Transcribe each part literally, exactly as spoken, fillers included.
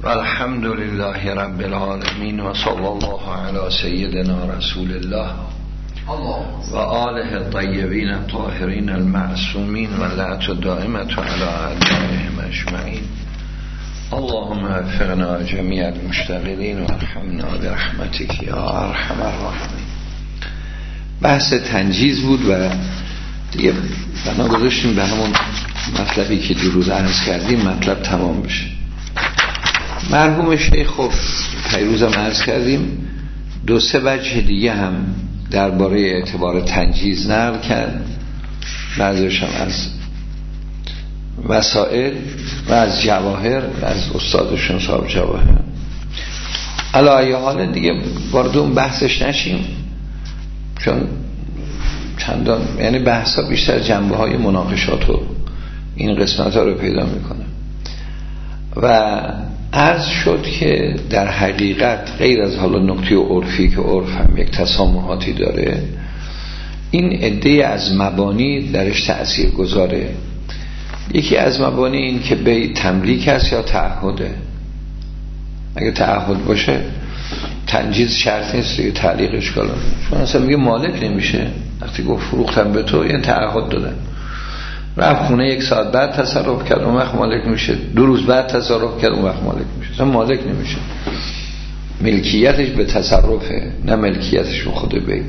و الحمد لله رب العالمین و صلی الله علی سیدنا رسول الله و آله الطیبین الطاهرین المعصومین و لعنت الدائمة علی اعدائهم اجمعین. اللهم وفقنا جمیع المشتغلین و ارحمنا برحمتک یا ارحم الراحمین. بحث تنجیز بود و دیگه بنا گذاشتیم به همون مطلبی که دیروز عرض کردیم مطلب تمام بشه. مرحوم شیخ خب پیروزم عرض کردیم دو سه وجه دیگه هم درباره اعتبار تنجیز نقل کرد، بعضیش هم از وسائل و از جواهر و از استادشون صاحب جواهر. علی حال دیگه وارد اون بحثش نشیم چون چندان، یعنی بحثا بیشتر جنبه های مناقشات و این قسمت ها رو پیدا میکنه و عرض شد که در حقیقت غیر از حالا نکته عرفی که عرف هم یک تسامحاتی داره، این عده از مبانی درش تأثیر گذاره. یکی از مبانی این که بی تملیک است یا تعهده. اگه تعهد باشه تنجیز شرط نیست دیگه، تعلیق اشکال نداره. چون اصلا میگه مالک نمیشه، وقتی گفت فروختم به تو یعنی تعهد دادن. رفت خونه یک ساعت بعد تصرف کرد اون وقت مالک میشه، دو روز بعد تصرف کرد اون وقت مالک میشه، اصلا مالک نمیشه. ملکیتش به تصرفه نه ملکیتش به خود بی.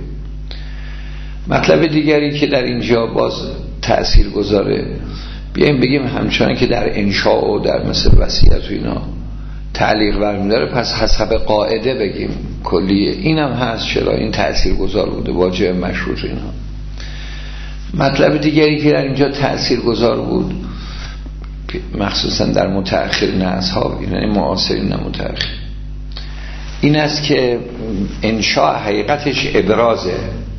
مطلب دیگری که در اینجا باز تأثیر گذاره، بیاییم بگیم همچنان که در انشاء و در مثل وصیت و اینا تعلیق برمیداره، پس حسب قاعده بگیم کلیه اینم هست. چرا این تأثیر گذار بوده واجب مشروط اینا. مطلب دیگری که در اینجا تأثیر گذار بود مخصوصا در متأخرین اصحاب، یعنی معاصرین نه متأخر، این است که انشاء حقیقتش ابرازه،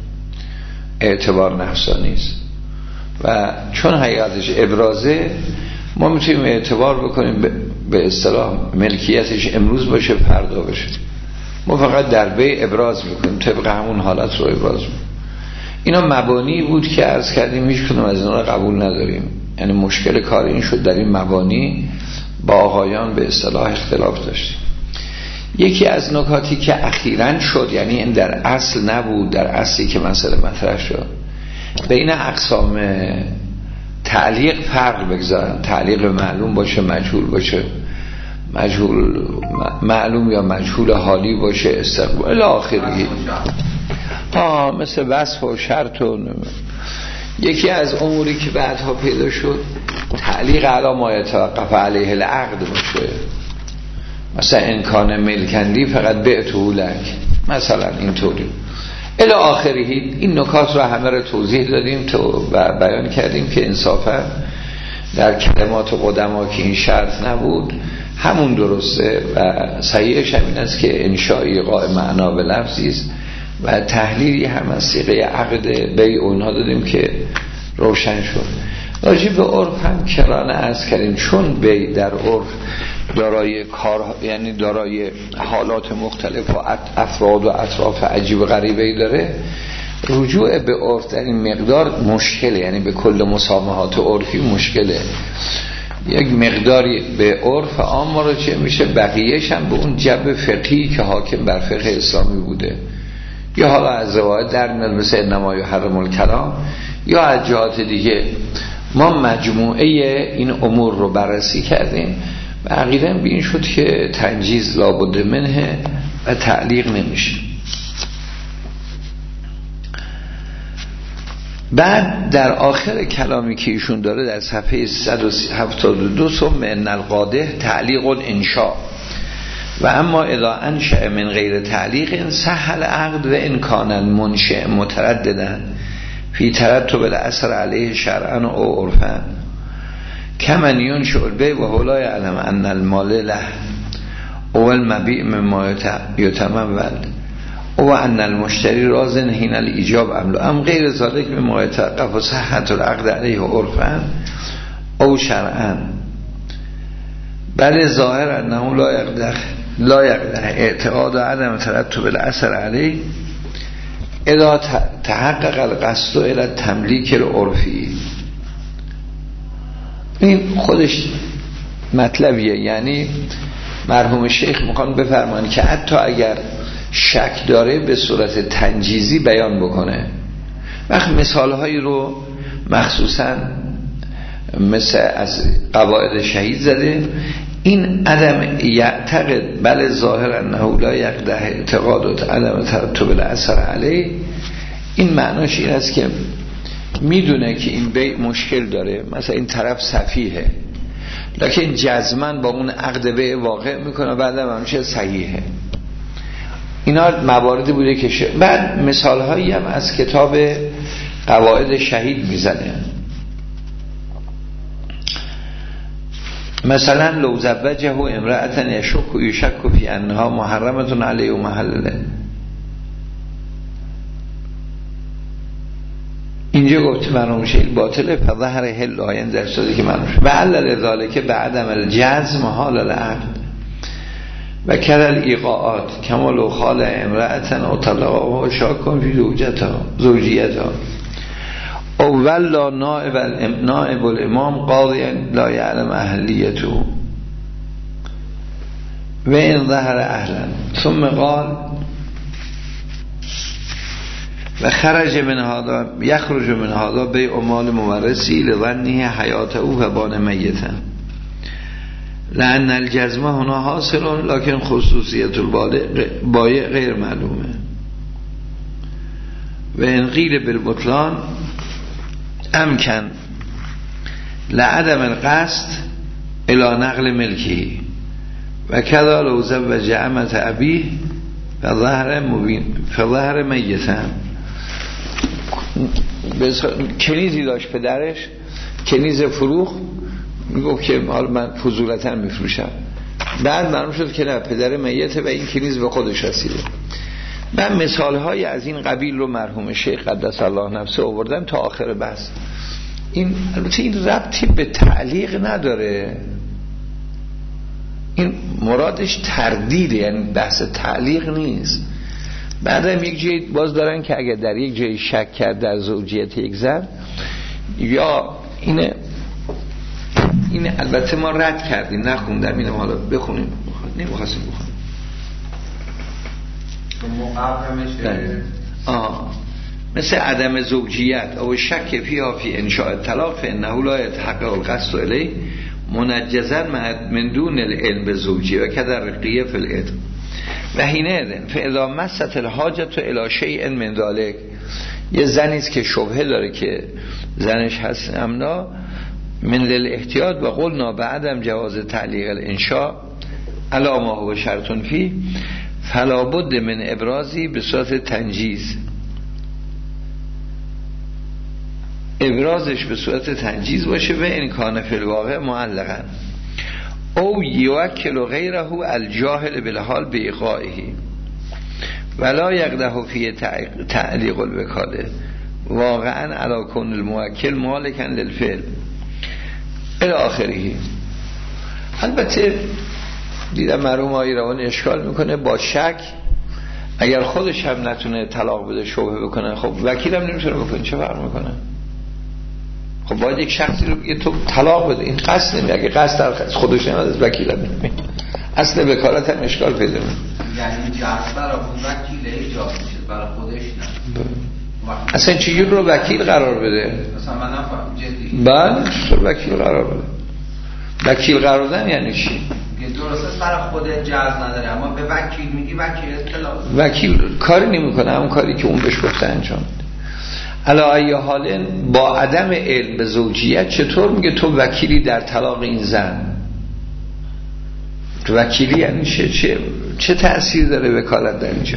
اعتبار نفسانی است و چون حقیقتش ابرازه ما میتونیم اعتبار بکنیم به اصطلاح ملکیتش امروز باشه فردا باشه. ما فقط در بی ابراز میکنیم، طبق همون حالت رو ابراز میکنیم. اینا مبانی بود که عرض کردیم هیچ کدوم از اینا رو قبول نداریم. یعنی مشکل کار این شد در این مبانی با آقایان به اصطلاح اختلاف داشتیم. یکی از نکاتی که اخیراً شد، یعنی این در اصل نبود، در اصلی که مسئله مطرح شد، بین اقسام تعلیق فرق بگذارن. تعلیق معلوم باشه مجهول باشه، مجهول معلوم یا مجهول حالی باشه، استقبال الی آخری، ها مثل وصف و شرط و نمه. یکی از اموری که بعدها پیدا شد تعلیق علی ما یتوقف علیه العقد باشه، مثلا امکان ملکندی فقط بعتو لک مثلا اینطوری الی آخری. این نکات رو همه رو توضیح دادیم و بیان کردیم که انصافا در کلمات قدما که این شرط نبود همون درسته و صحیحش همین است که انشائی قائم معنا به لفظی است و تحلیلی هم از صیغه عقد بی اونها دادیم که روشن شد. راجع به عرف هم کرانه عرض کردیم چون بی در عرف دارای کار، یعنی دارای حالات مختلف و افراد و اطراف عجیب و غریبه‌ای داره، رجوع به عرف در این مقدار مشکله، یعنی به کل مسامحات عرفی مشکله. یک مقداری به عرف عام مراجعه میشه، بقیهش هم به اون جبه فقهی که حاکم بر فقه اسلامی بوده، یا حالا از روایت در میاد مثل انما یحرم الکلام، یا از جهات دیگه. ما مجموعه این امور رو بررسی کردیم و عقیدم به این شد که تنجیز لابد منه و تعلیق نمیشه. بعد در آخر کلامی که ایشون داره در صفحه صد و هفتاد و دو ثم ان القاده تعلیق انشاء و اما اذا انشأ من غیر تعلیق سهل عقد و ان کان المنشئ مترددا فی ترتب الاثر علیه شرعا و عرفا کمن ینشئ البیع و هو لا یعلم ان المال له او المبیع مما یتمول او ان المشتری راضٍ حین الایجاب عمل ام غیر ذلک مما یتوقف صحت العقد علیه عرفا او شرعا بل ظاهر انه لا یقدر لا یقدر اعتقاد و عدم ترتب الاثر علیه اذا تحقق القصد الى تملیک العرفی. این خودش مطلبیه، یعنی مرحوم شیخ میخوان بفرمایند که حتی اگر شک داره به صورت تنجیزی بیان بکنه. وقت مثالهایی رو مخصوصا مثل از قواعد شهید زده. این عدم یعتقد بل ظاهر انه لا یقدح اعتقادات عدم ترتب الاثر علیه، این معناش این است که میدونه که این بیع مشکل داره، مثلا این طرف سفیهه، لکن جزمن با اون عقد بیع واقع میکنه بعدم همشه صحیحه. اینا مواردی بوده که ش... بعد مثال هایی هم از کتاب قواعد شهید میزنه. مثلا لو زوجه امرأة یشک و یشک فی انها محرمتون علیه و محلله، اینجا گفت مرحوم شیخ باطله فظهر حل آین در صورتی که مرحوم شد و علل ذالک به عدم الجزم حال العقد و کرل ایقاعات کما لو خال امرأة او طلقها و شاکن فی زوجتها زوجیتها اول لا نائب, نائب الامام قاضی لا یعلم اهلیته و این ظهر اهلا ثم قال و خرج من هذا یخرج من هذا بیع مال مورثی لظنه حیات او و بان میتا لأن الجزمه هنا حاصل لكن خصوصیت البایع غیر معلومه و ان قیل بالبطلان امکن لعدم القصد الى نقل ملکی و کذا لو زوج عمة ابیه فظهر مبین فظهر میتن. کنیزی داشت پدرش، کنیز فروخ، میگفت که حالا من فضولتا میفروشم، بعد معلوم شد که نه پدر میته و این کنیز به خودش رسیده. من مثال های از این قبیل رو مرحوم شیخ قدس الله نفسه آوردن تا آخر بحث. این البته این ربطی به تعلیق نداره، این مرادش تردیده، یعنی بحث تعلیق نیست. بعدم یک جایی باز دارن که اگر در یک جایی شک کرد در زوجیت یک زن یا اینه این البته ما رد کردیم نخوندم، اینم حالا بخونیم، نمیخواستیم بخونیم آه. مثل عدم زوجیت او شک فیها فی انشاء طلاق فانه لا يتحقق القصد الیه منجزا من دون العلم بزوجی و کدر رقیه فی العدم و حینئذ فاذا مست الحاجت الی شیء من ذلک، یه زنیست که شبهه داره که زنش هست امنا من للاحتیاط و قلنا بعدم جواز تعلیق الانشاء علی ما هو شرط فی فلا بد من ابرازی به صورت تنجیز، ابرازش به صورت تنجیز باشه و این کان فی الواقع معلقا او یوکل غیره الجاهل بالحال بایقاعه ولا یقدح فی تعلیق الوکاله واقعا علی کون الموکل مالکا للفعل الی آخره. البته دیدم مرحوم آقای روانی اشکال میکنه با شک اگر خودش هم نتونه طلاق بده شبهه بکنه، خب وکیل هم نمیتونه بکنه، چه فرق میکنه؟ خب باید یک شخصی رو بگه تو طلاق بده، این قصد نمیده، اگه قصد در خودش نمیده از وکیل هم نمیده، اصل وکالت هم اشکال پیدا میکنه. یعنی جهاز برای وکیل ایجاد میشه برای خودش نه، اصلا چیزی رو وکیل قرار بده؟ مثلا من نفهم جدی بله وکیل قرار بده. وکیل قرار دادن یعنی چی؟ درسته سر خود جهاز نداره اما به وکیل میگی وکیل اطلاع وکیل کاری نمیکنه، همون کاری که اون بهش گفته انجام میده. علا ای حال با عدم علم به زوجیت چطور میگه تو وکیلی در طلاق این زن؟ تو وکیلی یعنی چه چه چه تأثیر داره وکالت در اینجا؟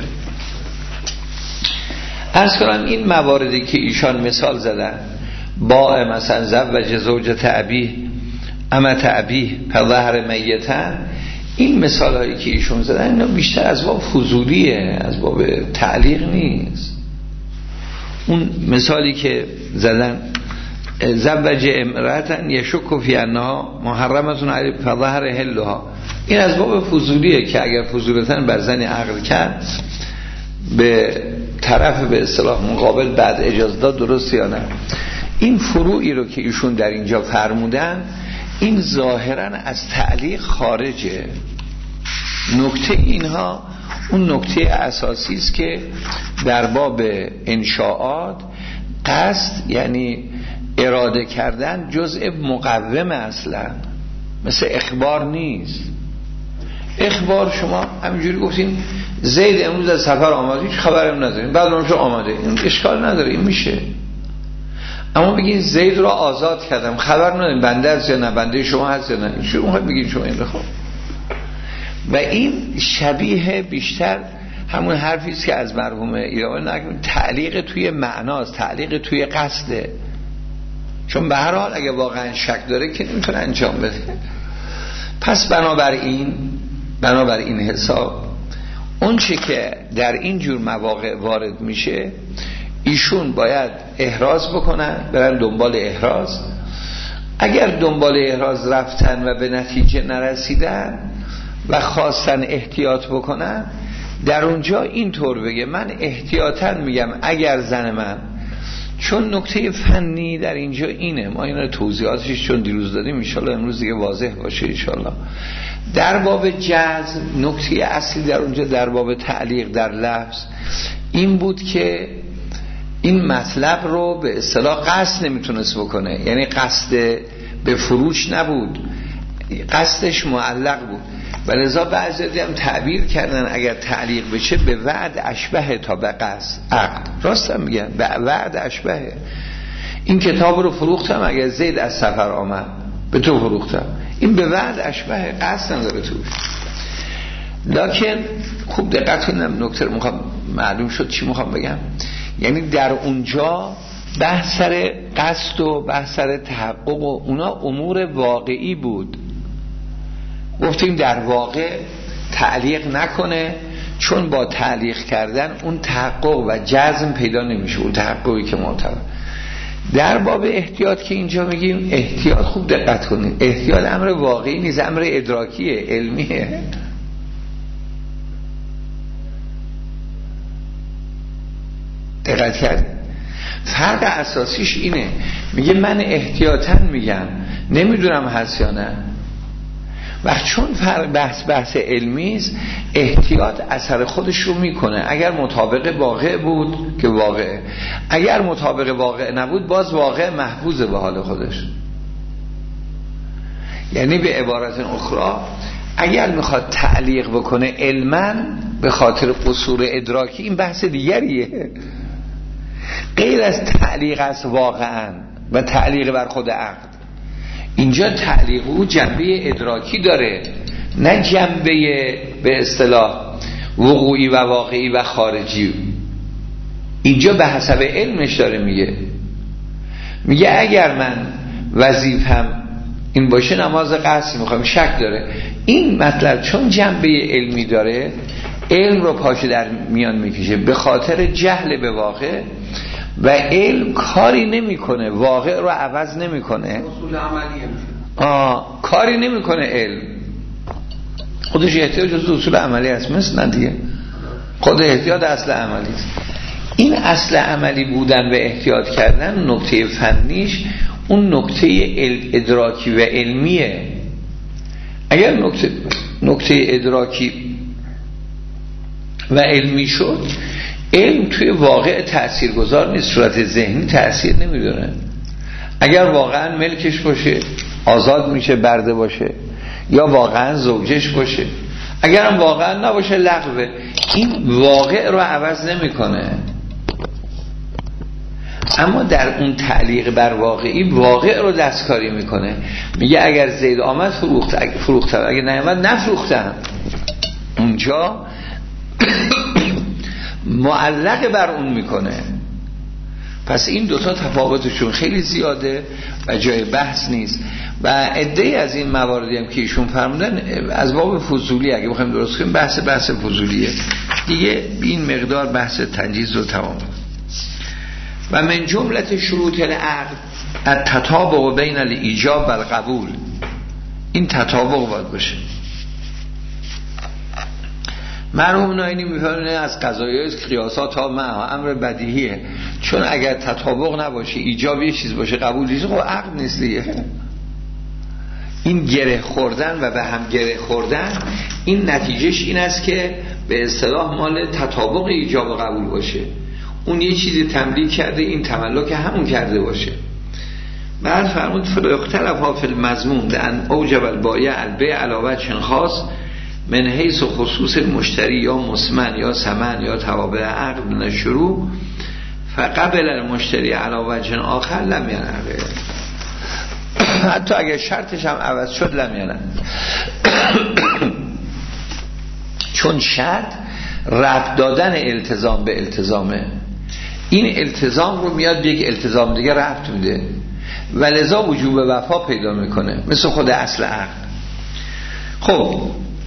عرض کنم این مواردی که ایشان مثال زدن با مثلا زوج زوجت ابیه عمت ابیه فظهر میتن، این مثال هایی که ایشون زدن اینا بیشتر از باب فضولیه، از باب تعلیق نیست. اون مثالی که زدن زوج امرأة یشک فی انها محرمتون علی فظهر حلها، این از باب فضولیه که اگر فضولتاً بر زنی عقد کرد به طرف به اصطلاح مقابل بعد اجازه داد درست یا نه. این فروعی رو که ایشون در اینجا فرمودن این ظاهراً از تعلیق خارجه، نکته اینها اون نکته اساسی است که در باب انشاءات قصد یعنی اراده کردن جزء مقوم اصلا، مثل اخبار نیست. اخبار شما همینجوری گفتین زید امروز از سفر آمده، هیچ خبرم ندارین، بعد اونجا آمده، این اشکال نداره، این میشه. اما بگین زید را آزاد کردم، خبر ندارین بنده هست یا نه، بنده شما هست یا نه، شروع میخواید بگین شما این بخواه. و این شبیه بیشتر همون حرفی است که از مرحوم ایرانی نگیم، تعلیق توی معناست، تعلیق توی قصده. چون به هر حال اگه واقعا شک داره که نمیتونه انجام بده. پس بنابراین بنابراین حساب اون چه که در این جور مواقع وارد میشه، ایشون باید احراز بکنن، برن دنبال احراز. اگر دنبال احراز رفتن و به نتیجه نرسیدن و خواستن احتیاط بکنن، در اونجا اینطور بگه من احتیاطاً میگم اگر زن من، چون نکته فنی در اینجا اینه، ما اینا توضیحاتش چون دیروز دادیم ان شاءالله امروز دیگه واضح باشه ان شاءالله. در باب جزم نکته اصلی در اونجا در باب تعلیق در لفظ این بود که این مطلب رو به اصطلاح قصد نمیتونست بکنه، یعنی قصد به فروش نبود، قصدش معلق بود. و لذا بعضی هم تعبیر کردن اگر تعلیق بشه به وعد اشبه تا به قصد عقد. راست هم میگن به وعد اشبه. این کتاب رو فروختم اگر زید از سفر آمد به تو فروختم، این به وعد اشبه، قصد نداره توش. لکن خوب دقت کنم نکته رو میخوام معلوم شد چی میخوام بگم. یعنی در اونجا بحث سر قصد و بحث سر تحقق و اونا امور واقعی بود. گفتیم در واقع تعلیق نکنه، چون با تعلیق کردن اون تحقق و جزم پیدا نمیشه، اون تحققی که معتبر. در باب احتیاط که اینجا میگیم احتیاط خوب دقت کنید، احتیاط امر واقعی نیست، امر ادراکیه، علمیه. دقت کرد؟ فرق اساسیش اینه، میگه من احتیاطاً میگم نمیدونم هست یا نه. و چون بحث بحث علمی است، احتیاط اثر خودش رو میکنه. اگر مطابق واقع بود که واقع، اگر مطابق واقع نبود باز واقع محفوظه به حال خودش. یعنی به عبارت اخرى اگر میخواد تعلیق بکنه علما به خاطر قصور ادراکی، این بحث دیگریه، غیر از تعلیق است واقعا و تعلیق بر خود عقد. اینجا تعلیق او جنبه ادراکی داره، نه جنبه به اصطلاح وقوعی و واقعی و خارجی. اینجا به حسب علمش داره میگه میگه اگر من وظیفم این باشه نماز قصر میخوام، شک داره. این مطلب چون جنبه علمی داره، علم رو پاشه در میان میکشه به خاطر جهل به واقع، و علم کاری نمیکنه، واقع رو عوض نمیکنه، اصول عملیه آه کاری نمیکنه. علم خودش احتیاج از اصول عملی است، مثل نه دیگه، خود احتیاط اصل عملی است. این اصل عملی بودن و احتیاط کردن نکته فنیش اون نکته ادراکی و علمیه. اگر نکته نکته ادراکی و علمی شد، علم توی واقع تأثیر گذار نیست، صورت ذهنی تأثیر نمیدونه. اگر واقعا ملکش باشه آزاد میشه، برده باشه، یا واقعا زوجش باشه. اگرم واقعا نباشه لغوه. این واقع رو عوض نمیکنه. اما در اون تعلیق بر واقعی واقع رو دستکاری میکنه. میگه اگر زید آمد فروخت، اگر فروختم، اگر نیامد نفروختم. اونجا معلق بر اون میکنه. پس این دوتا تفاوتشون خیلی زیاده و جای بحث نیست. و عده‌ای از این مواردی هم که ایشون فرمودن از باب فضولی، اگه بخوایم درست کنیم بحث بحث فضولیه دیگه، این مقدار بحث تنجیز رو تمام. و من جملت شروط العقد التطابق بین الایجاب و القبول، این تطابق باید باشه. مرحوم ناینی میفرمونه از قضایای قیاسات ها معها امر بدیهیه، چون اگر تطابق نباشه، ایجاب یه چیز باشه قبول نیست، خب عقد نیست دیگه. این گره خوردن و به هم گره خوردن این نتیجهش این است که به اصطلاح مال تطابق ایجاب و قبول باشه. اون یه چیزی تملیک کرده، این تملک همون کرده باشه. بعد فرمود فاختلفا فی المضمون لان اوجب البایع البیع علاوه چن خاص من حیث خصوص المشتری یا مسمن یا ثمن یا توابع عقد من الشروع فقبل المشتری علاوه چن آخر لم ینعقد. حتی اگر شرطش هم عوض شد لم ینعقد. چون شرط ربط دادن التزام به التزامه، این التزام رو میاد به یک التزام دیگه ربط میده و لذا وجوب وفا پیدا میکنه، مثل خود اصل عقد. خب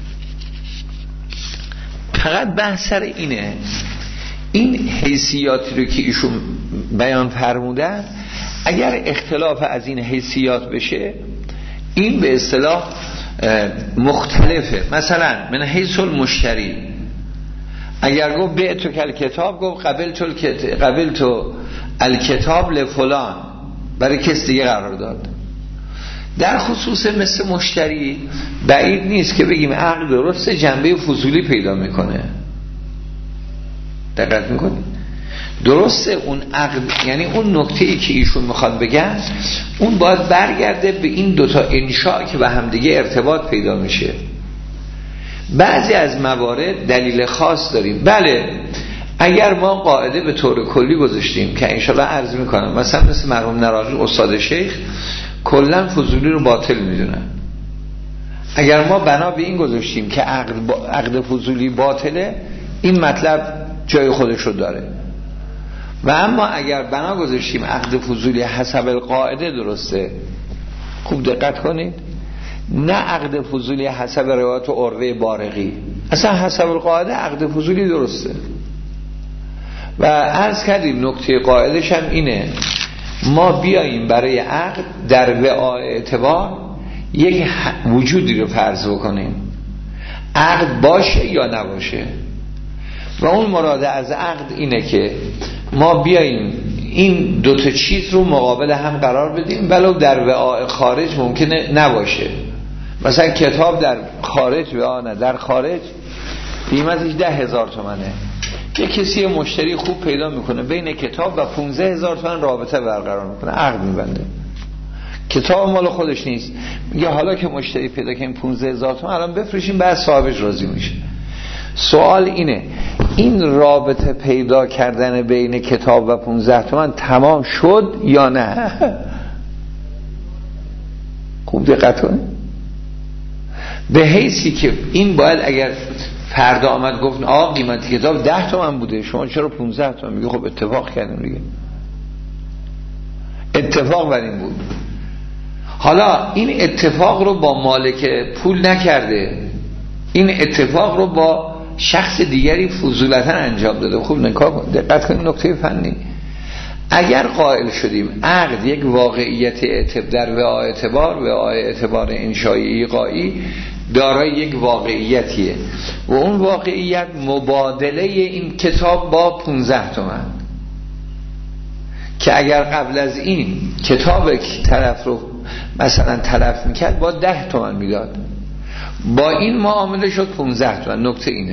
فقط بحث سر اینه، این حیثیاتی رو که ایشون بیان فرمودن اگر اختلاف از این حیثیات بشه این به اصطلاح مختلفه. مثلا من حیث المشتری اگر گفت بعت کل کتاب، گفت قبل تو قبل تو الکتاب لفلان، برای کس دیگه قرار داد. در خصوص مثل مشتری بعید نیست که بگیم عقد درسته جنبه فضولی پیدا میکنه. دقت میکنی؟ درسته اون عقد، یعنی اون نکته‌ای که ایشون میخواد بگن اون باید برگرده به این دوتا انشاء که به همدیگه ارتباط پیدا میشه. بعضی از موارد دلیل خاص داریم. بله اگر ما قاعده به طور کلی گذاشتیم که انشالله عرض میکنم، مثلا مثل مرحوم نراقی استاد شیخ کلا فضولی رو باطل میدونن، اگر ما بنا به این گذاشتیم که عقد, با... عقد فضولی باطله، این مطلب جای خودش رو داره. و اما اگر بنا گذاشتیم عقد فضولی حسب القاعده درسته، خوب دقت کنید، نه عقد فضولی حسب روایت عروه بارقی، اصلا حسب القاعده عقد فضولی درسته. و عرض کردیم نکته قاعدش هم اینه، ما بیاییم برای عقد در وعاء اعتبار یک وجودی رو فرض بکنیم، عقد باشه یا نباشه. و اون مراد از عقد اینه که ما بیاییم این دوتا چیز رو مقابل هم قرار بدیم، ولو در وعاء خارج ممکنه نباشه. مثلا کتاب در خارج وعاء نه، در خارج قیمتش ده هزار تومنه، یه کسی مشتری خوب پیدا میکنه بین کتاب و پونزده هزار تومن رابطه برقرار میکنه، عقد میبنده. کتاب مال خودش نیست، میگه حالا که مشتری پیدا کنیم پونزده هزار تومن الان بفروشیم، بعد صاحبش راضی میشه. سوال اینه این رابطه پیدا کردن بین کتاب و پونزده تومن تمام شد یا نه؟ خوب دقت کنید، به حیثی که این باید اگر فردا آمد گفت آقا قیمت کتاب ده تومن بوده شما چرا پونزده تومن، میگه خب اتفاق کردیم دیگه، اتفاق بر این بود. حالا این اتفاق رو با مالک پول نکرده، این اتفاق رو با شخص دیگری فضولتا انجام داده. خوب نگاه کن، دقت کن نکته فنی. اگر قائل شدیم عقد یک واقعیت اعتبار در وعاء اعتبار، وعاء اعتبار انشایی ایقاعی دارای یک واقعیتیه و اون واقعیت مبادله این کتاب با پونزده تومن، که اگر قبل از این کتاب طرف رو مثلا تلف میکرد با ده تومن میداد، با این معامله شد پونزده تومن. نکته اینه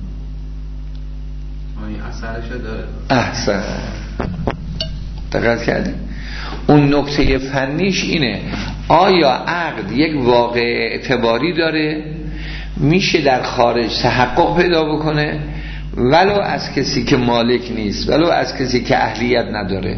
این اثرشو داره. احسن دقت کردی؟ اون نکته فنیش اینه آیا عقد یک واقع اعتباری داره، میشه در خارج تحقق پیدا بکنه ولو از کسی که مالک نیست، ولو از کسی که اهلیت نداره،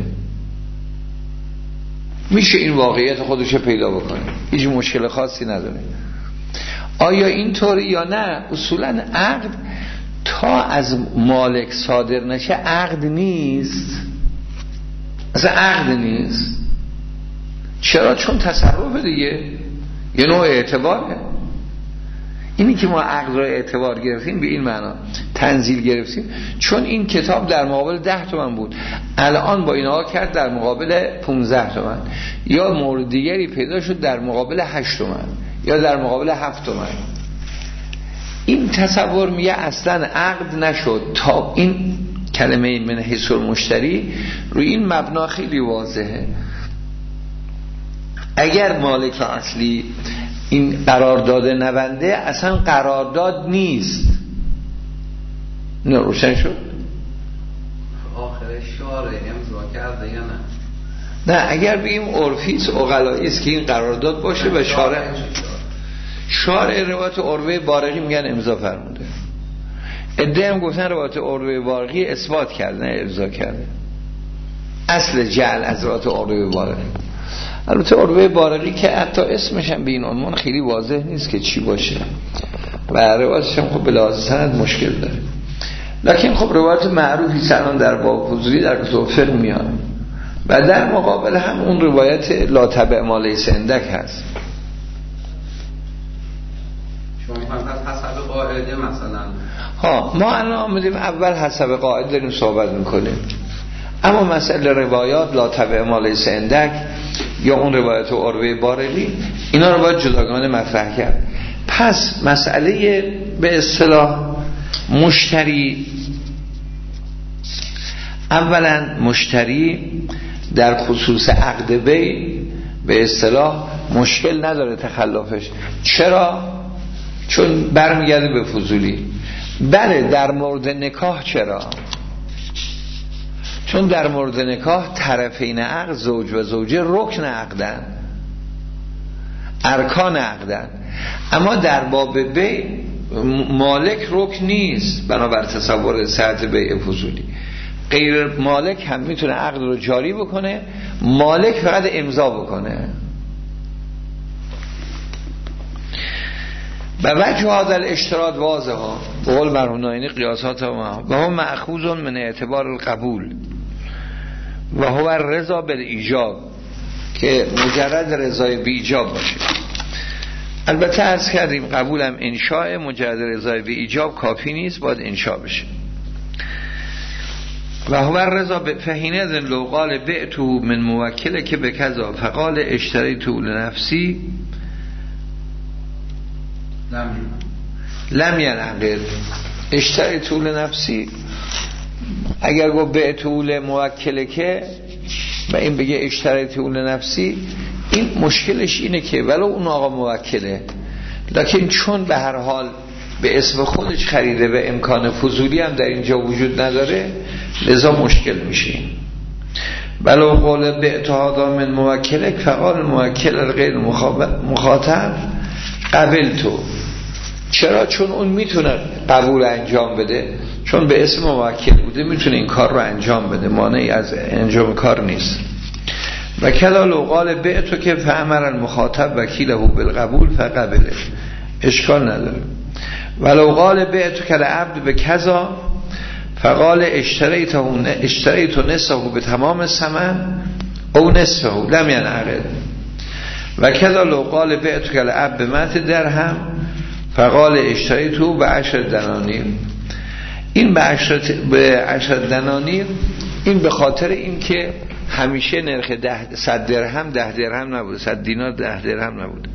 میشه این واقعیت خودش پیدا بکنه، هیچ مشکل خاصی نداره. آیا اینطوری یا نه؟ اصولا عقد تا از مالک صادر نشه عقد نیست، اصلا عقد نیست. چرا؟ چون تصرف دیگه یه نوع اعتباره. اینی که ما عقد رو اعتبار گرفتیم به این معنا تنزیل گرفتیم، چون این کتاب در مقابل ده تومن بود، الان با اینها کرد در مقابل پونزده تومن، یا مورد دیگری پیدا شد در مقابل هشت تومن یا در مقابل هفت تومن. این تصور میگه اصلا عقد نشد تا این کلمه من حیث المشتری روی این مبنا خیلی واضحه. اگر مالک اصلی این قرارداد نبنده اصلا قرارداد نیست. نه روشن شد؟ آخر شاره امضا کرده یا نه؟ نه اگر بگیم عرفیست عقلاییست که این قرارداد باشه و شارع شارع روایت عروه بارقی میگن امضا فرموده. عده هم گفتن روایت عروه بارقی اثبات کرده نه امضا کرده. اصل جعل از روایت عروه بارقی. البته عروه بارقی که حتی اسمش هم به این عنوان خیلی واضح نیست که چی باشه و روایتش هم خب به لحاظ سند مشکل داره، لکن خب روایت معروفی سنان در باب فضولی در کتاب فقه میاد و در مقابل هم اون روایت لا تبع ما لیس عندک هست. شما فقط حسب قاعده مثلا ها ما الان آمدیم اول حسب قاعده داریم صحبت میکنیم، اما مسئله روایات لا تبع ما لیس عندک یا اون روایت عروه بارقی اینا رو باید جداگانه مطرح کرد. پس مسئله به اصطلاح مشتری، اولا مشتری در خصوص عقد بی به اصطلاح مشکل نداره تخلفش. چرا؟ چون برمیگرده به فضولی. بله در مورد نکاح چرا؟ چون در مورد نکاح طرفین عقد زوج و زوجه رکن عقدن، ارکان عقدن، اما در باب بی مالک رکن نیست بنابر تصور صحت بیع فضولی. غیر مالک هم میتونه عقد رو جاری بکنه، مالک فقط امضا بکنه. و وجه هذا الاشتراط واضحه بقول مرحوم ناینی قیاسات ما و هم مأخوذ من اعتبار القبول و هو الرضا بالایجاب که مجرد رضای بی ایجاب باشه. البته عرض کردیم قبولم انشاء، مجرد رضای بی ایجاب کافی نیست، باید انشاء بشه. و هو الرضا فهینه ذن لو قال بعتو من موکله که به کذا فقال اشتریتو لنفسی لم ینعقد. اشتریتو لنفسی اگر گفت بعتو لموکله که و این بگه اشتریتو لنفسی، این مشکلش اینه که ولو اون آقا موکله لکن چون به هر حال به اسم خودش خریده و امکان فضولی هم در اینجا وجود نداره لذا مشکل میشه. ولو قول بعتها من موکلک فقال موکل غیر مخاطب قبل تو. چرا؟ چون اون میتونه قبول انجام بده، چون به اسم موکل بوده میتونه این کار رو انجام بده، مانعی از انجام کار نیست. و کلا لو قال بعتو که فامر المخاطب وکیله بالقبول فقبله، اشکال نداره. ولو قال بعتو که عبد به کذا فقال اشتریتو نصفه به تمام ثمن او نصفه لم ینعقد. و کذا لو قال بعتو که عبد به مت درهم فقال اشتریتو به عشر دنانیر. این به عشر به عشر دنانیر این به خاطر این که همیشه نرخ ده صد درهم ده درهم نبوده، صد دینار ده درهم نبوده.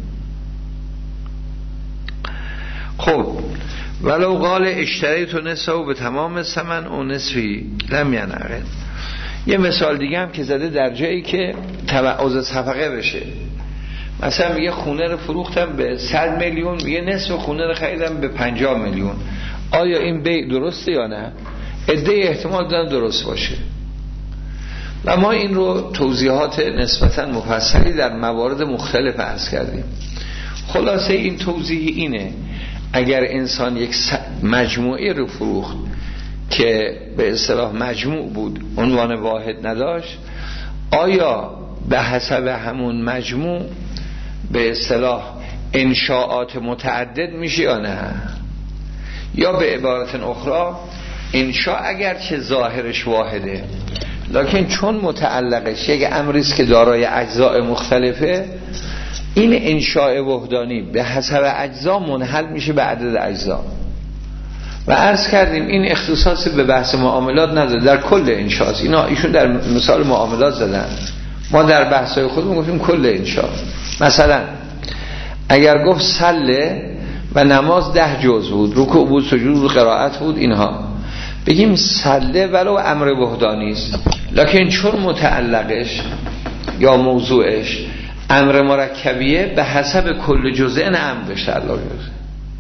خب ولو قال اشتریتو نصفه به تمام ثمن او نصفی لم ینعقد. یه مثال دیگه هم که زده در جایی که توعظ صفقه بشه، مثلا میگه خونه رو فروختم به صد میلیون، میگه نصف خونه رو خریدم به پنجاه میلیون. آیا این بیع درسته یا نه؟ عده احتمال دارن درست باشه و ما این رو توضیحات نسبتا مفصلی در موارد مختلف عرض کردیم. خلاصه این توضیح اینه اگر انسان یک مجموعه رو فروخت که به اصطلاح مجموع بود، عنوان واحد نداشت، آیا به حسب همون مجموع به اصطلاح انشاءات متعدد میشه یا نه؟ یا به عبارت اخرى انشاء اگر که ظاهرش واحده لکن چون متعلقش یک امریست که دارای اجزاء مختلفه، این انشاء وحدانی به حسب اجزا منحل میشه به عدد اجزا. و عرض کردیم این اختصاص به بحث معاملات نداره، در کل انشاء. اینا ایشون در مثال معاملات زدن، ما در بحث‌های خودمون گفتیم کل انشاء. مثلا اگر گفت صله و نماز ده جز بود، رکوع بود، سجود بود، قرائت بود، اینها بگیم صله ولو امر وحدانی است لکن چون متعلقش یا موضوعش امر مرکبیه به حسب کل جزء امر بهش تعلق می‌کنه.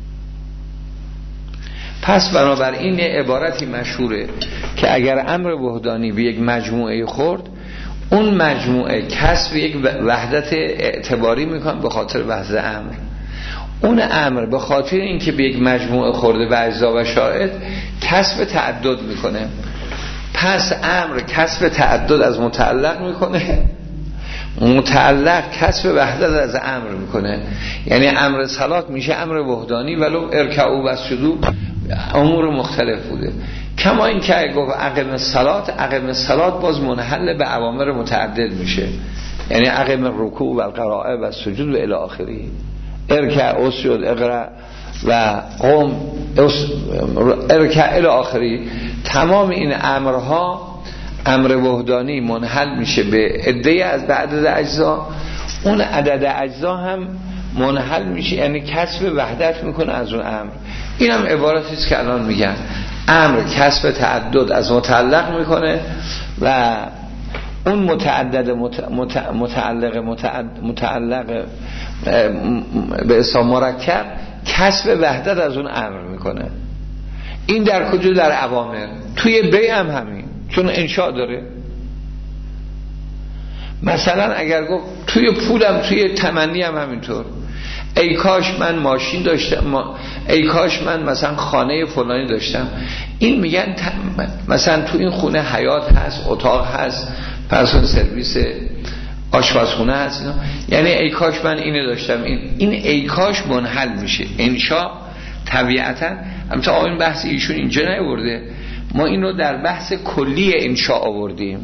پس بنابراین یه عبارتی مشهوره که اگر امر وحدانی به یک مجموعه خورد، اون مجموعه کسب یک وحدت اعتباری میکنه به خاطر وحدت امر. اون امر به خاطر اینکه به یک مجموعه خورده و اجزا و شرایط کسب تعدد میکنه. پس امر کسب تعدد از متعلق میکنه، متعلق کسب وحدت از امر میکنه. یعنی امر صلات میشه امر وحدانی ولو ارکعوا واسجدوا امور مختلف بوده. کما این که گفت اقم الصلات، اقم الصلات باز منحل به اوامر متعدد میشه، یعنی اقم الرکوع و القراءه و السجود و الی آخره. ارکع اسجد اقرا و قم ارکع الی آخره. تمام این امرها امر وحدانی منحل میشه به عده از عدد اجزا، اون عدد اجزا هم منحل میشه، یعنی کسب وحدت میکنه از اون امر. این هم عبارتی است که الان میگن امر کسب تعدد از متعلق میکنه و اون متعدد متعلق متعلق به اسم مرکب کسب وحدت از اون امر میکنه. این در کجا؟ در اوامر. توی بیع هم همین، چون انشاء داره. مثلا اگر گفت توی پولم، توی تمنی هم همینطور، ای کاش من ماشین داشتم، ما ای کاش من مثلا خانه فلانی داشتم. این میگن مثلا تو این خونه حیات هست، اتاق هست، پرسون سرویس آشپزخونه هست اینا. یعنی ای کاش من اینو داشتم. این این ای کاش منحل میشه. انشاء طبیعتا البته آقا این بحث ایشون اینجا نیاورده، ما این رو در بحث کلی انشاء آوردیم.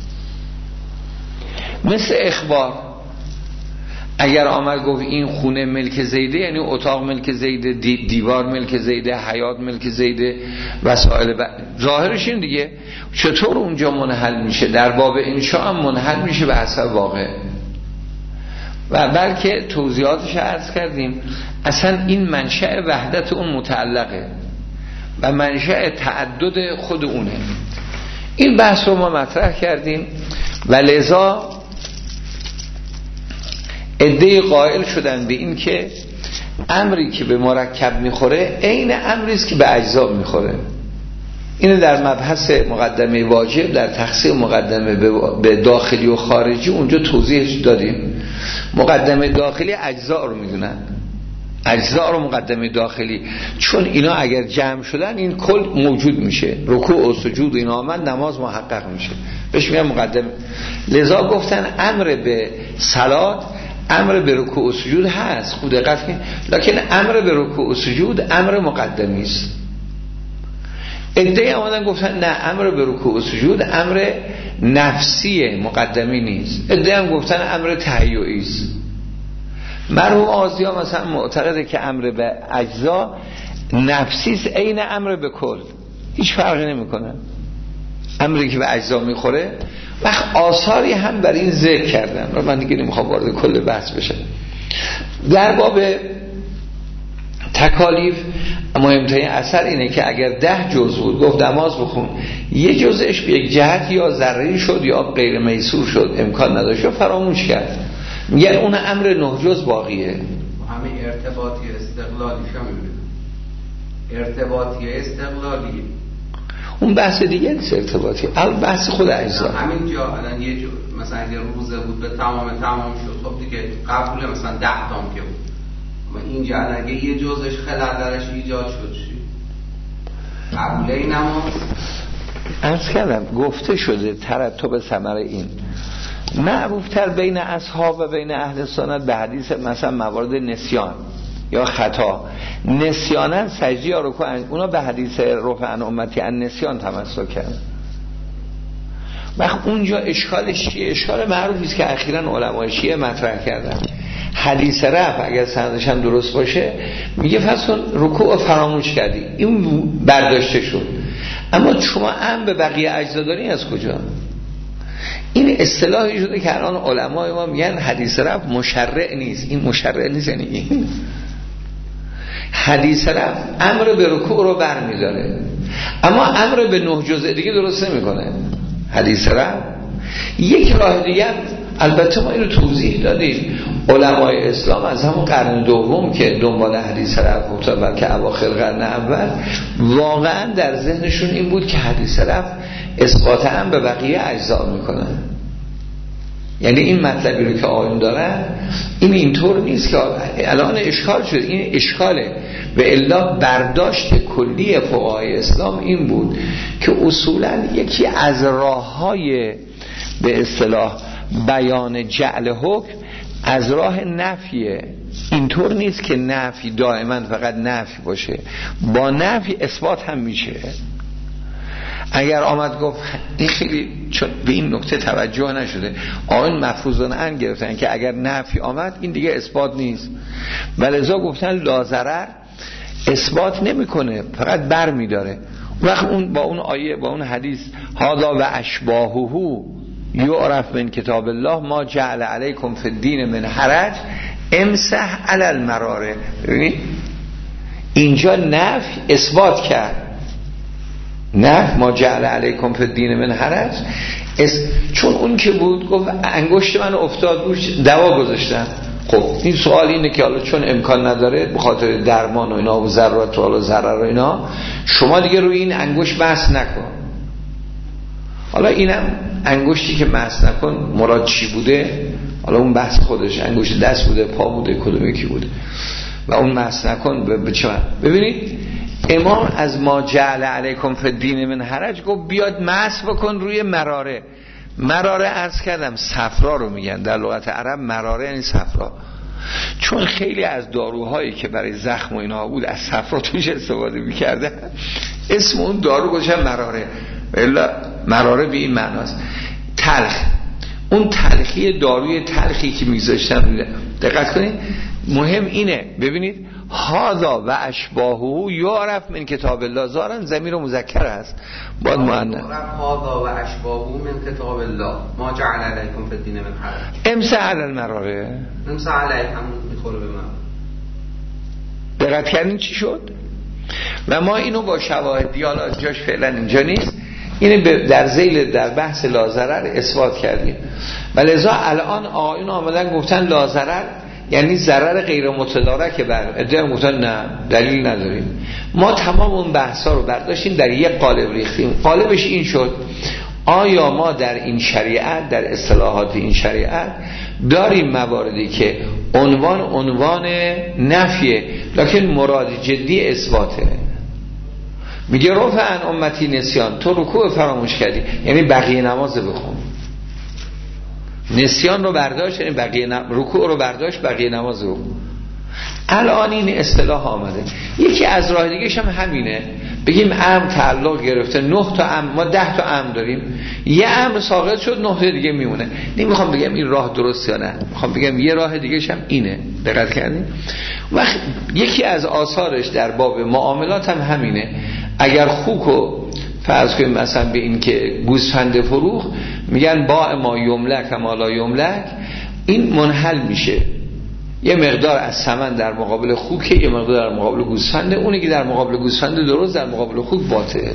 مثل اخبار، اگر آمد گفت این خونه ملک زیده، یعنی اتاق ملک زیده، دی دیوار ملک زیده، حیات ملک زیده، وسایل ب... ظاهرش این دیگه. چطور اونجا منحل میشه؟ در باب انشاء هم منحل میشه به حسب واقع. و بلکه توضیحاتش عرض کردیم، اصلا این منشأ وحدت اون متعلقه و منشأ تعدد خود اونه. این بحث رو ما مطرح کردیم و لذا عده قائل شدن به این که امری که به مرکب میخوره عین امری است که به اجزا میخوره. اینو در مبحث مقدمه واجب در تقسیم مقدمه به داخلی و خارجی اونجا توضیح دادیم. مقدمه داخلی اجزا رو میدونن، اجزا رو مقدمه داخلی، چون اینا اگر جمع شدن این کل موجود میشه، رکوع و سجود اینا آمد نماز محقق میشه، بهش میگن مقدمه. لذا گفتن امر به صلات امر به رکوع و سجود هست، خود دقت کنید، لکن امر به رکوع و سجود امر مقدمی است. عده‌ای اومدن گفتن نه، امر به رکوع و سجود امر نفسیه، مقدمی نیست. عده‌ای هم گفتن امر تهیعی است. مرحوم آزیا مثلا معتقده که امر به اجزا نفسی است عین امر به کل، هیچ فرقی نمیکنه. امری که به اجزا میخوره وقت آثاری هم بر این ذکر کردن و من دیگه نمیخوام وارد کل بحث بشم. در باب تکالیف مهمترین اثر اینه که اگر ده جز بود گفت نماز بخون، یه جزش به یک جهت یا ضرری شد یا غیر میسور شد، امکان نداشت یا فراموش کرد، میگن اون امر نه جز باقیه. همین ارتباطی استقلالی شامل ارتباطی استقلالی اون بحث دیگه نیست، ارتباطی اول بحث خود اجزا. همین جا الان یه جو مثلا یه روزه بود به تمام تمام شد، خب دیگه قبول مثلا ده تام که بود، ما اینجا اگه یه جزش خلل درش ایجاد شد چی؟ قبوله این نماز؟ عرض کردم گفته شده ترتب ثمره این معروفتر بین اصحاب و بین اهل سنت به حدیث مثلا موارد نسیان یا خطا، نسیانن سجدی یا رکوع، اونا به حدیث رفع عن امتی عن نسیان تمسک کرد. وقت اونجا اشکالش چیه؟ اشکال معروفی است که اخیراً علمای شیعه مطرح کردن. حدیث رفع اگر سندش هم درست باشه میگه فرض کن رکوع فراموش کردی، این برداشته شد، اما شما هم به بقیه اجزا داری از کجا؟ این اصطلاحی شده که الان علمای ما میگن حدیث رفع مشرع نیست. این مشرع نیست، یعنی این حدیث رفع امر به رکوع رو برمی‌داره اما امر به نه جزء دیگه درست نمی‌کنه. حدیث رفع یک راه دیگه البته ما اینو توضیح دادیم، علمای اسلام از همون قرن دوم که دنبال حدیث رفع افتاد بلکه اواخر قرن اول واقعا در ذهنشون این بود که حدیث رفع اثبات هم به بقیه اجزا میکنن. یعنی این مطلبی رو که آیون دارن این اینطور نیست که الان اشکال شد، این اشکاله. و الا برداشت کلی فقهای اسلام این بود که اصولا یکی از راه‌های به اصطلاح بیان جعل حکم از راه نفیه. اینطور نیست که نفی دائما فقط نفی باشه، با نفی اثبات هم میشه. اگر آمد گفت این خیلی چون به این نکته توجه نشده، آن مفروضان ان گرفتن که اگر نفی آمد این دیگه اثبات نیست، ولذا گفتن لا ضرر اثبات نمیکنه، فقط بر میداره. وقت اون با اون آیه با اون حدیث هذا و اشباهه یعرف من کتاب الله ما جعل علیکم فی الدین من حرج امسح علی المراره. ببینید اینجا نفی اثبات کرد، نه ما جعل علیکم فی الدین من حرج اس... چون اون که بود گفت انگشت من افتاد روش دوا گذاشتم. خب این سوال اینه که حالا چون امکان نداره به خاطر درمان و اینا و ضرورت و حالا ضرر و اینا شما دیگه روی این انگشت بحث نکن. حالا اینم انگشتی که مس نکن مراد چی بوده؟ حالا اون بحث خودش، انگشت دست بوده، پا بوده، کدوم یکی بوده و اون مس نکن به چه من. ببینید امام از ما جعل علیکم فی الدین من حرج گفت بیاد مس بکن روی مراره. مراره عرض کردم صفرا رو میگن در لغت عرب، مراره یعنی صفرا، چون خیلی از داروهایی که برای زخم و اینا بود از صفرا توش استفاده میکردن اسم اون دارو گذاشتن مراره. الا مراره به این معناست تلخ. اون تلخی داروی تلخی که میذاشتن دقت کنید مهم اینه. ببینید هذا و اشباهه یعرف من کتاب الله، ظاهرا ضمیر مذکر است باید مؤنث. هذا و اشباهه من کتاب الله ما جعل علیکم فی الدین من حرج امسح علی المراره. امسح علی همون میخوره به من. دقت کردین چی شد؟ و ما اینو با شواهدی، حالا جاش فعلا اینجا نیست، اینو در ذیل در بحث لا ضرر اثبات کردیم. ولذا الان آیون آمدن گفتن لا ضرر یعنی ضرر غیر متدارک بر ادعا گفتن نه دلیل نداریم. ما تمام اون بحثا رو برداشتیم در یک قالب ریختیم. قالبش این شد آیا ما در این شریعت، در اصطلاحات این شریعت داریم مواردی که عنوان عنوان نفیه لکن مراد جدی اثباته. میگه رفع عن امتی نسیان، تو رکوع فراموش کردی یعنی بقیه نماز بخون. نسیان رو برداشت یعنی بقیه نم... رکوع رو برداشت بقیه نماز رو. الان این اصطلاح آمده. یکی از راه دیگه‌ش هم همینه، بگیم امر تعلق گرفته، نه تا امر، ما ده تا امر داریم، یه امر ساقط شد نه تا دیگه میمونه. نمیخوام بگم این راه درست یا نه، میخوام بگم یه راه دیگه‌ش هم اینه. دقت کردین؟ وقت یکی از آثارش در باب معاملات هم همینه. اگر خوکو فرض کنیم مثلا به این که گوسفند فروخ میگن با ما یملک ما لا یملک، این منحل میشه. یه مقدار از ثمن در مقابل خوکه، یه مقدار در مقابل گوسفنده، اونی که در مقابل گوسفنده درست، در مقابل خوک باطل.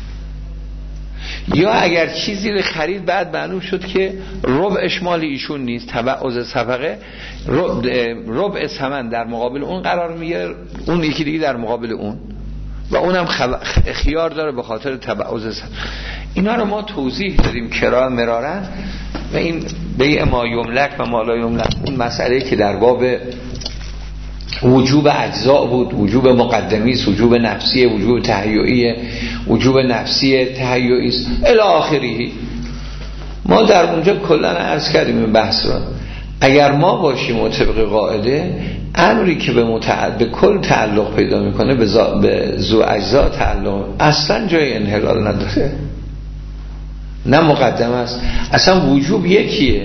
یا اگر چیزی رو خرید بعد معلوم شد که ربعش مال ایشون نیست، تبعض صفقه، ربع ثمن در مقابل اون قرار میگیره، اون یکی دیگه در مقابل اون و اونم خیار داره به خاطر تبعض صفقه. اینا رو ما توضیح دادیم کرا مرارن و این بیع ما یملک و ما لا یملک، اون مسئله که در باب وجوب اجزاء بود، وجوب مقدمی است، وجوب نفسی، وجوب تهیعی، وجوب نفسی تهیعی است الی آخره. ما در اونجا کلا عرض کردیم این بحث رو. اگر ما باشیم و طبق قاعده امری که به متعلق به کل تعلق پیدا میکنه به, زا... به ذو اجزا تعلق اصلا جای انحلال نداره، نه مقدم است، اصلا وجوب یکیه.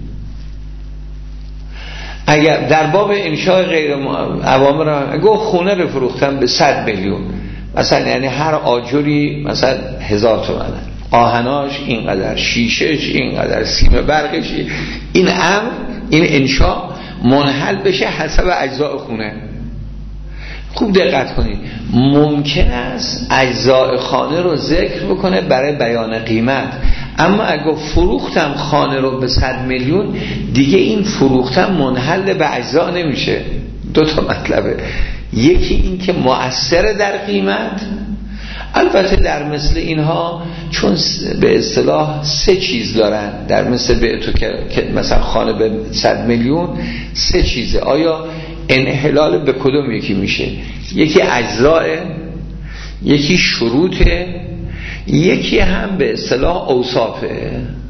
اگر در باب انشاء غیر اوامر اگه خونه رو فروختن به صد میلیون مثلا، یعنی هر آجری مثلا هزار تومنه، آهناش اینقدر، شیشهش اینقدر، سیم برقش، این امر این انشاء منحل بشه حسب اجزاء خونه. خوب دقت کنید، ممکن است اجزاء خانه رو ذکر بکنه برای بیان قیمت، اما اگه فروختم خانه رو به صد میلیون، دیگه این فروختم منحل به اجزا نمیشه. دو تا مطلبه، یکی این که مؤثر در قیمت. البته در مثل اینها چون به اصطلاح سه چیز دارن، در مثل به تو که مثلا خانه به صد میلیون سه چیزه. آیا انحلال به کدوم یکی میشه؟ یکی اجزاء، یکی شروطه، یکی هم به اصطلاح اوصافه.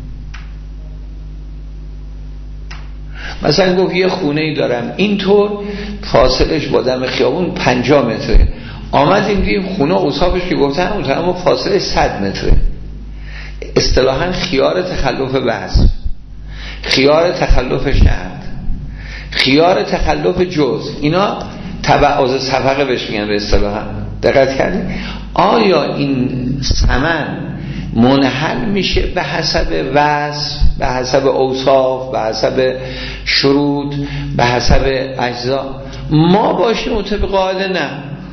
مثلا گفت یه خونه ای دارم اینطور، فاصلش با دم خیابون پنجاه متره، آمدیم دیدیم خونه اوصافش که گفتن اون اما فاصله صد متره. اصطلاحاً خیار تخلف وصف، خیار تخلف شرط، خیار تخلف جزء، اینا تبعض صفقه بهش میگن به اصطلاحاً. دقت کردید؟ آیا این ثمن منحل میشه به حسب وصف، به حسب اوصاف، به حسب شروط، به حسب اجزا؟ ما باشیم مطابق قاعده نه.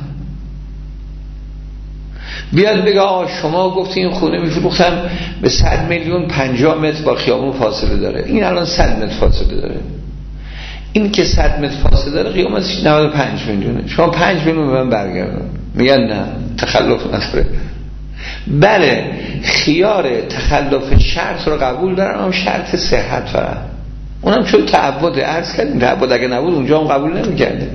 بیاد بگه آقا شما گفتی این خونه میفروختم به صد میلیون، پنجاه متر با خیابون فاصله داره، این الان صد متر فاصله داره، این که صد متر فاصله داره قیمتش نود و پنج میلیونه، شما پنج میلیون به من برگردون. میگن نه، تخلف نداره. بله، خیار تخلف شرط رو قبول دارن، اما شرط صحت فقط، اونم چون تعبد عرض کردیم، تعبد اگه نبود اونجا هم قبول نمی‌کرده.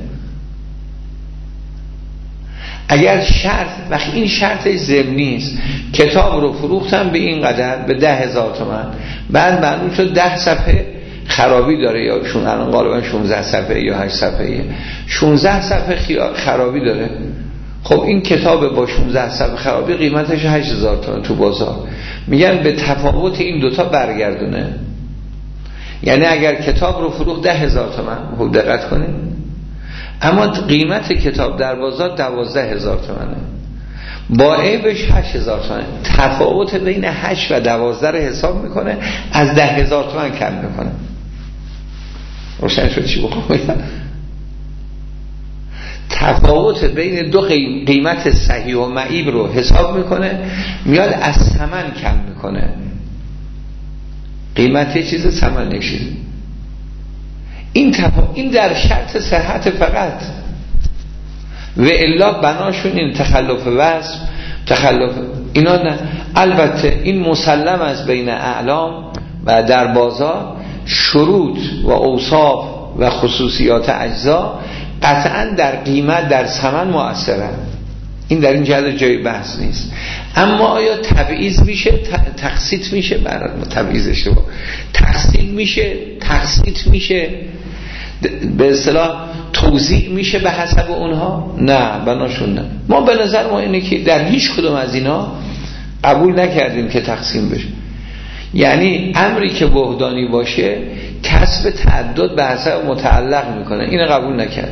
اگر شرط، وقتی این شرط ضمنی است، کتاب رو فروختم به این قدر، به ده هزار تومان، بعد معلوم شد ده صفحه خرابی داره، یا شون الان غالبا شانزده صفحه یا هشت صفحه، شانزده صفحه خرابی داره. خب این کتاب با شانزده صفحه خرابی قیمتش هشت هزار تومان تو بازار، میگن به تفاوت این دوتا برگردونه. یعنی اگر کتاب رو فروخت ده هزار تومان، خوب دقت کنید، اما قیمت کتاب در بازار دوازده هزار تومانه، با عیبش هشت هزار تومانه، تفاوت بین هشت و دوازده رو حساب میکنه، از ده هزار تومان کم میکنه. روشن شد چی بخوام؟ تفاوت بین دو قیمت صحیح و معیب رو حساب میکنه، میاد از ثمن کم میکنه. قیمت یه چیز، ثمن یک چیز. این تفا... این در شرط صحت فقط، و الا بناشون این تخلف وصف، تخلف اینا نه. البته این مسلم از بین اعلام و در بازار شروط و اوصاف و خصوصیات اجزا قطعا در قیمت، در ثمن مؤثرن. این در این جهت جای بحث نیست. اما آیا تبعیض میشه، تقسیط میشه؟ برای تبعیض اشتباه، تقسیط میشه، تقسیط میشه، به اصطلاح توزیع میشه به حسب اونها؟ نه، بناشون نه. ما به نظر ما اینه که در هیچ کدوم از اینا قبول نکردیم که تقسیم بشه. یعنی امری که وحدانی باشه کسب تعدد به حسب متعلق میکنه، اینو قبول نکرد.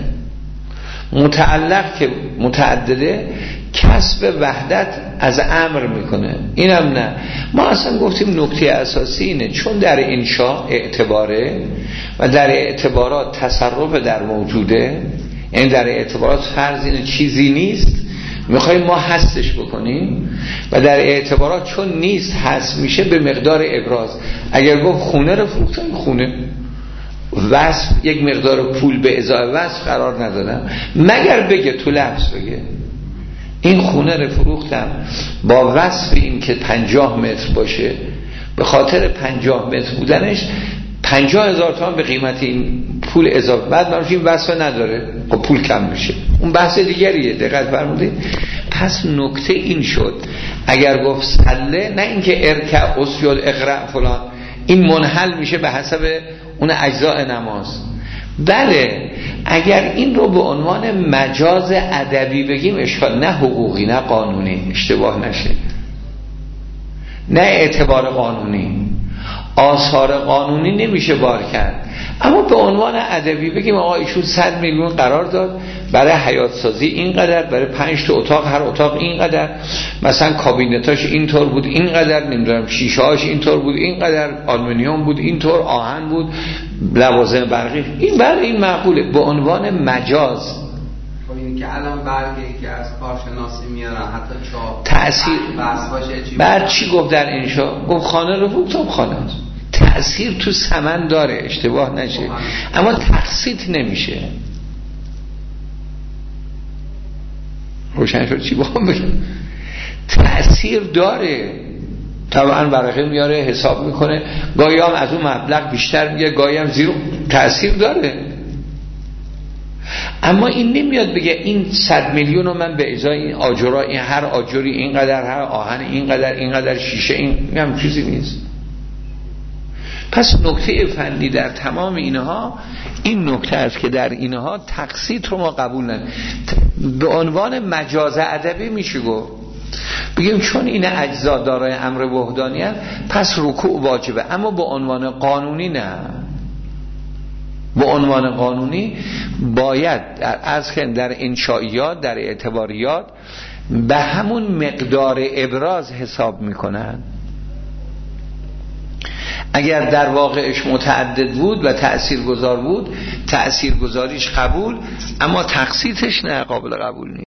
متعلق که متعدده کسب وحدت از امر میکنه، اینم نه. ما اصلا گفتیم نکته اساسی اینه، چون در انشاء اعتباره و در اعتبارات تصرف در موجوده، یعنی در اعتبارات فرض اینه چیزی نیست میخوایم ما هستش بکنیم، و در اعتبارات چون نیست هست میشه به مقدار ابراز. اگر گفت خونه رو فروختم، خونه وصف یک مقدار پول به ازای وصف قرار ندادم، مگر بگه تو لفظ بگه این خونه رو فروختم با وصف این که پنجاه متر باشه، به خاطر پنجاه متر بودنش پنجاه هزار تومان به قیمت این پول اضافه، بعد منوش این وصف نداره، خب پول کم میشه، اون بحث دیگریه. دقت فرمودید؟ پس نکته این شد، اگر گفت سله، نه اینکه ارکع اسجد اقرأ فلان، این منحل میشه به حسب اون اجزاء نماز. بله، اگر این رو به عنوان مجاز ادبی بگیم اشکال، نه حقوقی نه قانونی، اشتباه نشه، نه اعتبار قانونی، آثار قانونی نمیشه بار کرد، اما به عنوان ادبی بگیم آقا ایشون صد میلیون قرار داد برای حیات سازی اینقدر، برای پنج تا اتاق، هر اتاق اینقدر، مثلا کابینتاش اینطور بود اینقدر، نمیدونم شیشه‌هاش اینطور بود اینقدر، آلومینیوم بود اینطور، آهن بود، لوازم برقی، این برای این معقوله. به عنوان مجاز میبینی که الان برگه که از کارشناسی میارن حتی چاپ تأثیر بس باشه چی بعد چی گفت در انشا؟ گفت خانه رو بود تو خانه هست. تأثیر تو ثمن داره، اشتباه نشه، اما تقسیط نمیشه. روشن شد چی باهم بگم؟ تأثیر داره. طبعا ورقه میاره حساب میکنه، گاهی هم از اون مبلغ بیشتر میگه، گاهی هم زیر. تأثیر داره. اما این نمیاد بگه این صد میلیون رو من به ازای این آجرها، این هر آجری اینقدر، هر آهن اینقدر، اینقدر شیشه، این هم چیزی نیست. پس نکته فنی در تمام اینها این نکته است که در اینها تقسیط رو ما قبول نداریم. به عنوان مجاز ادبی میشه گفت بگیم چون این اجزا دارای امر وحدانیت پس رکوع واجبه، اما به عنوان قانونی نه. به عنوان قانونی باید از در انشائیات، در اعتباریات به همون مقدار ابراز حساب میکنن. اگر در واقعش متعدد بود و تأثیرگذار بود، تأثیرگذاریش قبول، اما تقسیطش نه، قابل قبول نیست.